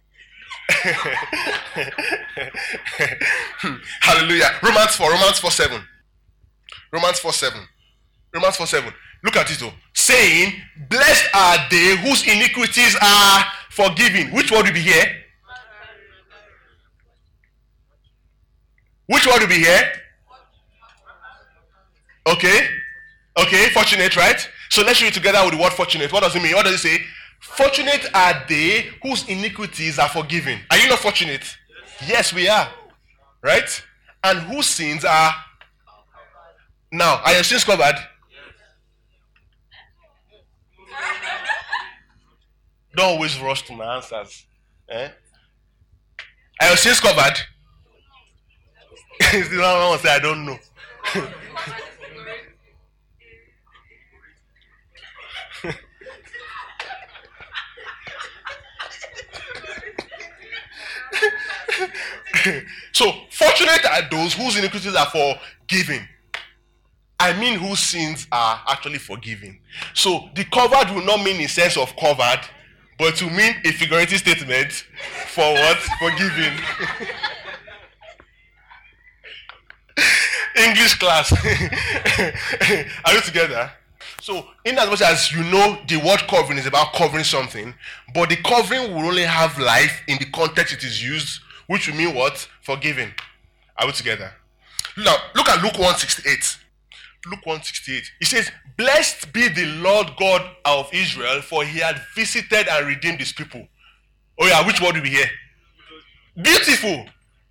Hallelujah. Romans 4:7. Romans 4:7. Look at it though. Saying, blessed are they whose iniquities are forgiven. Which word will be here? Which word will be here? Okay, fortunate, right? So let's read together with the word fortunate. What does it mean? What does it say? Fortunate are they whose iniquities are forgiven. Are you not fortunate? Yes, we are. Right? And whose sins are... Now, are your sins covered? Don't always rush to my answers. Are your sins covered? The one will say, I don't know. So, fortunate are those whose iniquities are forgiven. I mean, whose sins are actually forgiven. So, the covered will not mean in sense of covered, but to mean a figurative statement for what? Forgiven. English class. Are you together? So, in as much as you know the word covering is about covering something, but the covering will only have life in the context it is used, which will mean what? Forgiving. Are we together? Now, look at Luke 1:68. Luke 1:68. It says, blessed be the Lord God of Israel, for he had visited and redeemed his people. Oh yeah, which word do we hear? Beautiful.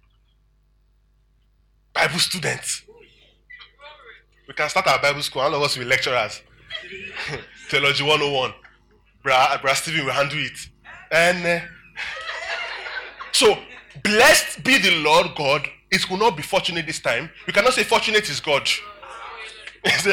Bible students. We can start our Bible school. All of us will be lecturers. Theology 101. Bra Stephen will handle it. And so, blessed be the Lord God. It will not be fortunate this time. You cannot say fortunate is God. Say,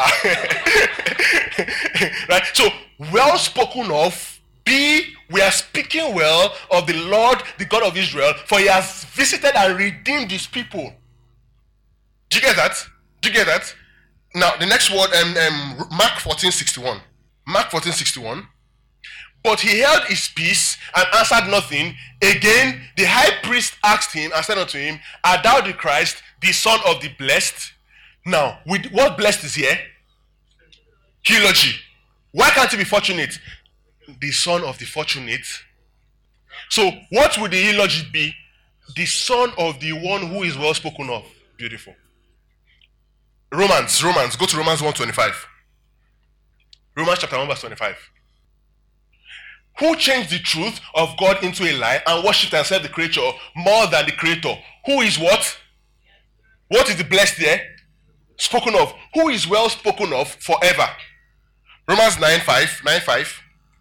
right? So, well spoken of. We are speaking well of the Lord, the God of Israel, for he has visited and redeemed his people. Do you get that? Do you get that? Now, the next word, Mark 14:61. Mark 14:61. But he held his peace and answered nothing. Again, the high priest asked him and said unto him, art thou the Christ, the Son of the Blessed? Now, with what blessed is here? Eulogy. Why can't he be fortunate? The son of the fortunate. So, what would the eulogy be? The son of the one who is well spoken of. Beautiful. Romans. Go to Romans 1:25. Romans chapter 1 verse 25. Who changed the truth of God into a lie and worshipped and served the creature more than the creator? Who is what? What is the blessed there? Spoken of. Who is well spoken of forever? Romans 9:5.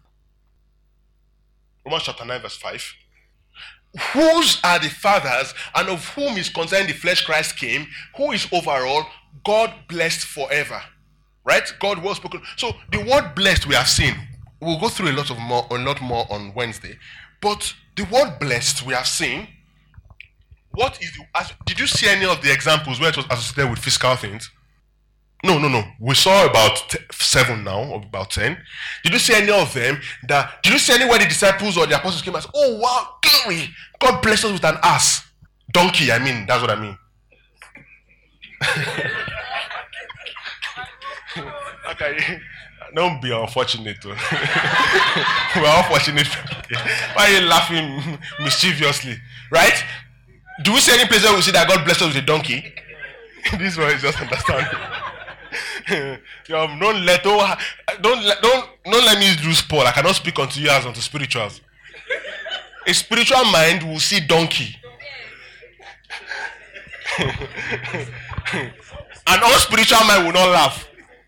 Romans chapter 9 verse 5. Whose are the fathers, and of whom is concerned the flesh Christ came, who is overall God blessed forever. Right? God well spoken. So the word blessed we have seen. We'll go through a lot more on Wednesday. But the word blessed we have seen. What is did you see any of the examples where it was associated with physical things? No. We saw about 7 now, or about 10. Did you see any of them? Did you see anywhere the disciples or the apostles came and said, oh wow, glory, God bless us with an ass. Donkey, that's what I mean. Okay, don't be unfortunate. We're unfortunate. Why are you laughing mischievously? Right? Do we see any place where we see that God bless us with a donkey? This one is just understanding. Don't let me lose Paul. I cannot speak unto you as unto spirituals. A spiritual mind will see donkey. An unspiritual mind will not laugh.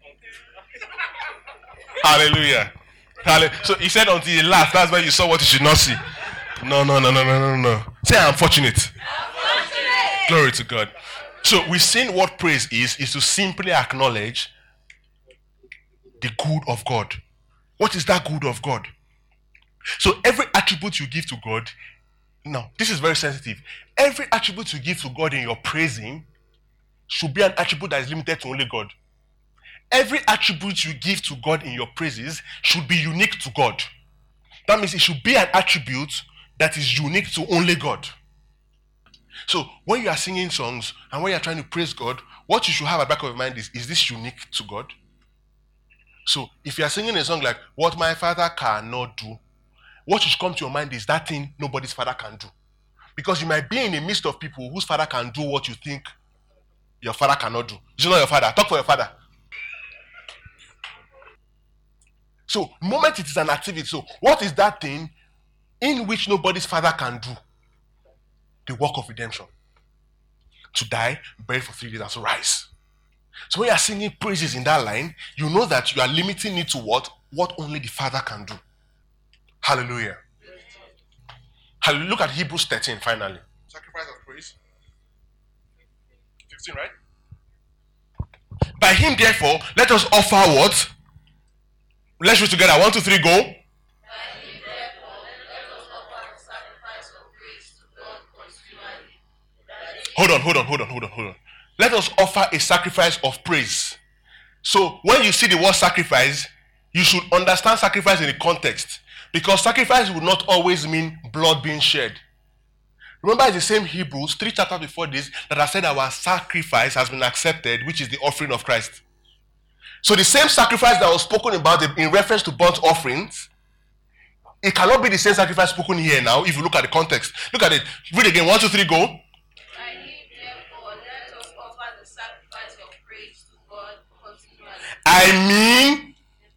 Hallelujah. So he said until he laughed, that's why you saw what you should not see. No. Say I'm fortunate. Glory to God. So we've seen what praise is to simply acknowledge the good of God. What is that good of God? So every attribute you give to God, now this is very sensitive. Every attribute you give to God in your praising should be an attribute that is limited to only God. Every attribute you give to God in your praises should be unique to God. That means it should be an attribute that is unique to only God. So when you are singing songs and when you are trying to praise God, what you should have at the back of your mind is this unique to God? So if you are singing a song like, what my father cannot do, what should come to your mind is that thing nobody's father can do. Because you might be in the midst of people whose father can do what you think your father cannot do. Is it not your father? Talk for your father. So, the moment it is an activity, so what is that thing in which nobody's father can do? The work of redemption. To die, buried for 3 days, and to rise. So when you are singing praises in that line, you know that you are limiting it to what? What only the Father can do. Hallelujah. Hallelujah. Look at Hebrews 13 finally. Sacrifice of praise. 15, right? By him, therefore, let us offer what? Let's read together. 1, 2, 3, go. Hold on. Let us offer a sacrifice of praise. So when you see the word sacrifice, you should understand sacrifice in the context. Because sacrifice would not always mean blood being shed. Remember, it's the same Hebrews 3 chapters before this that I said our sacrifice has been accepted, which is the offering of Christ. So the same sacrifice that was spoken about in reference to burnt offerings, it cannot be the same sacrifice spoken here now if you look at the context. Look at it. Read again. 1, 2, 3, go. I mean,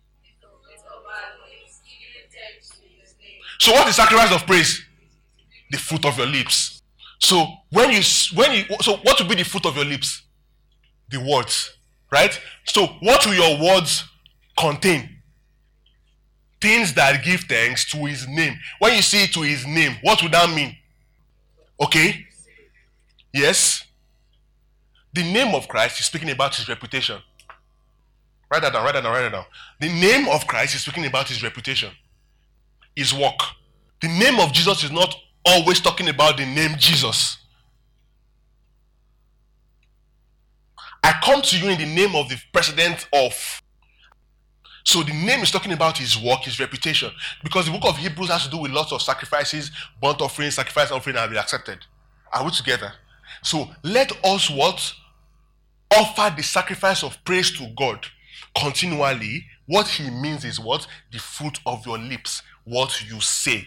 so what is sacrifice of praise? The fruit of your lips. So what will be the fruit of your lips? The words, right? So what will your words contain? Things that give thanks to his name. When you see to his name, what would that mean? Okay? Yes? The name of Christ is speaking about his reputation. Write that down. The name of Christ is speaking about his reputation, his work. The name of Jesus is not always talking about the name Jesus. I come to you in the name of the president of. So the name is talking about his work, his reputation. Because the book of Hebrews has to do with lots of sacrifices, burnt offerings, sacrifice offering have been accepted. Are we together? So let us what? Offer the sacrifice of praise to God continually. What he means is what? The fruit of your lips. What you say.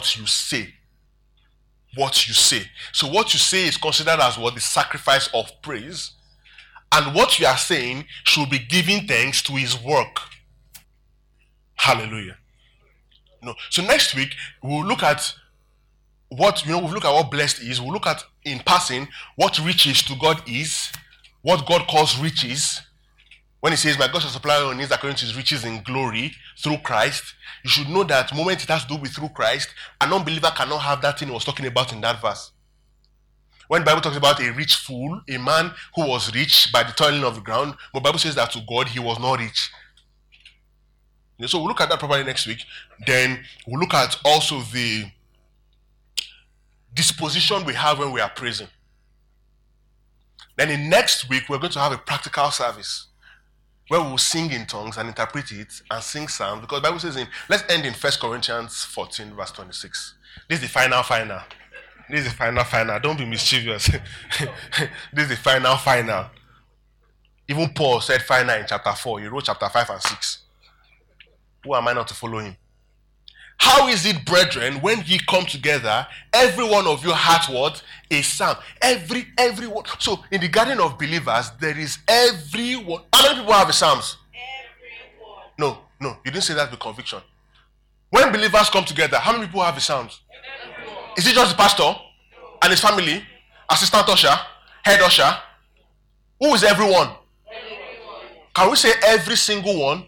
So what you say is considered as what? The sacrifice of praise. And what you are saying should be giving thanks to his work. Hallelujah. No. So next week we'll look at what blessed is. We'll look at in passing what riches to God is, what God calls riches. When he says, my God shall supply your needs according to his riches in glory through Christ, you should know that the moment it has to do with through Christ, an unbeliever cannot have that thing he was talking about in that verse. When the Bible talks about a rich fool, a man who was rich by the toiling of the ground, but the Bible says that to God he was not rich. So we'll look at that properly next week. Then we'll look at also the disposition we have when we are praising. Then in next week, we're going to have a practical service where we'll sing in tongues and interpret it and sing psalms. Because the Bible says let's end in 1 Corinthians 14 verse 26. This is the final. Don't be mischievous. This is the final. Even Paul said final in chapter 4. He wrote chapter 5 and 6. Who am I not to follow him? How is it, brethren, when ye come together, every one of you hath what? A psalm. Everyone. So in the garden of believers, there is everyone. How many people have a psalms? Everyone. No, you didn't say that with conviction. When believers come together, how many people have a psalms? Everyone. Is it just the pastor and his family, assistant usher, head usher? Who is everyone? Everyone. Can we say every single one?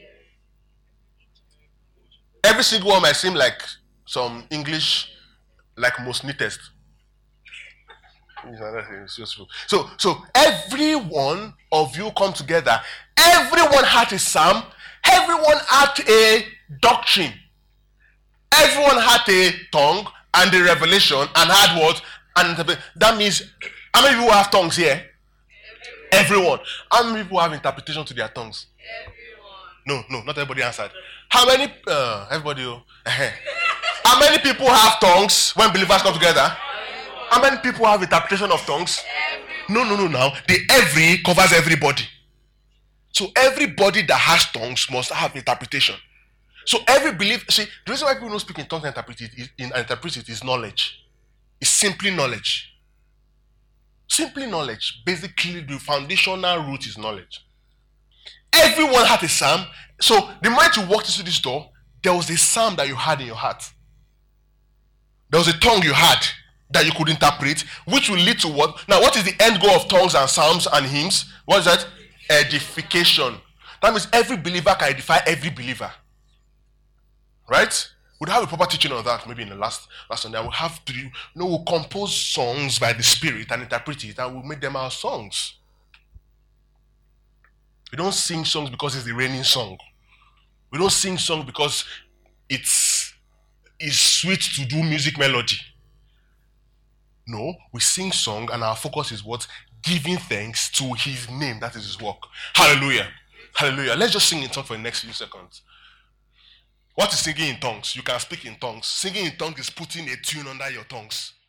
Every single one might seem like some English, like most neatest. So every one of you come together. Everyone had a psalm. Everyone had a doctrine. Everyone had a tongue and a revelation and had what? And that means, how many people have tongues here? Everyone. How many people have interpretation to their tongues? No, not everybody answered. How many? Everybody. How many people have tongues when believers come together? How many people have interpretation of tongues? No. Now the every covers everybody. So everybody that has tongues must have interpretation. So every believer. See, the reason why people don't speak in tongues and interpret it is knowledge. It's simply knowledge. Simply knowledge. Basically, the foundational root is knowledge. Everyone had a psalm. So the moment you walked into this door, there was a psalm that you had in your heart. There was a tongue you had that you could interpret, which will lead to what? Now, what is the end goal of tongues and psalms and hymns? What is that? Edification. That means every believer can edify every believer. Right? We'll have a proper teaching on that maybe in the last Sunday. We'll have to, we'll compose songs by the Spirit and interpret it, and we'll make them our songs. We don't sing songs because it's the raining song. We don't sing songs because it's sweet to do music melody. No, we sing song and our focus is what? Giving thanks to his name. That is his work. Hallelujah. Hallelujah. Let's just sing in tongues for the next few seconds. What is singing in tongues? You can speak in tongues. Singing in tongues is putting a tune under your tongues.